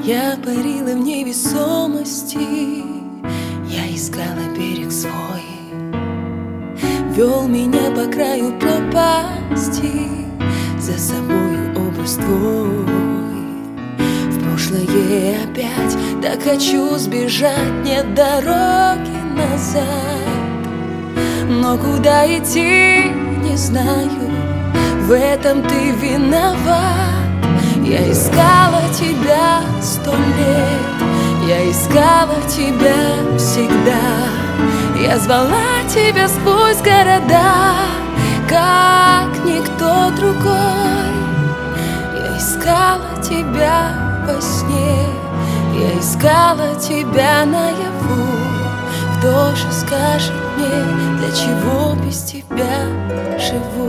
Я парила в невесомости, я искала берег свой, вел меня по краю пропасти, за собою образ твой. В прошлое опять так хочу сбежать, нет дороги назад, но куда идти не знаю, в этом ты виноват. Я искала тебя 100 лет, я искала тебя всегда. Я звала тебя сквозь города, как никто другой. Я искала тебя во сне, я искала тебя наяву. Кто же скажет мне, для чего без тебя живу?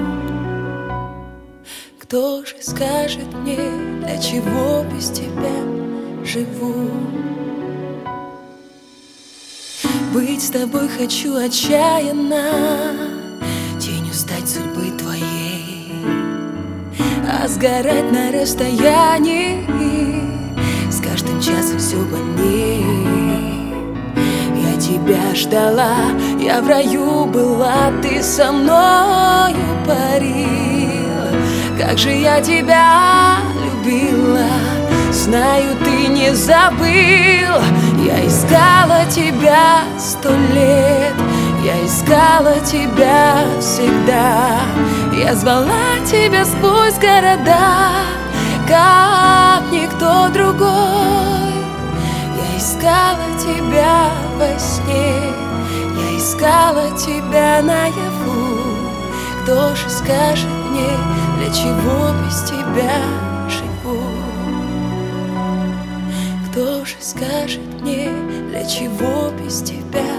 Кто же скажет мне, для чего без тебя живу? Быть с тобой хочу отчаянно, тенью стать судьбы твоей, а сгорать на расстоянии с каждым часом все больнее. Я тебя ждала, я в раю была, ты со мною парил. Как же я тебя любила, знаю, ты не забыл. Я искала тебя 100 лет, я искала тебя всегда. Я звала тебя сквозь города, как никто другой. Я искала тебя во сне, я искала тебя наяву. Кто же скажет мне, для чего без тебя живу? Кто же скажет мне, для чего без тебя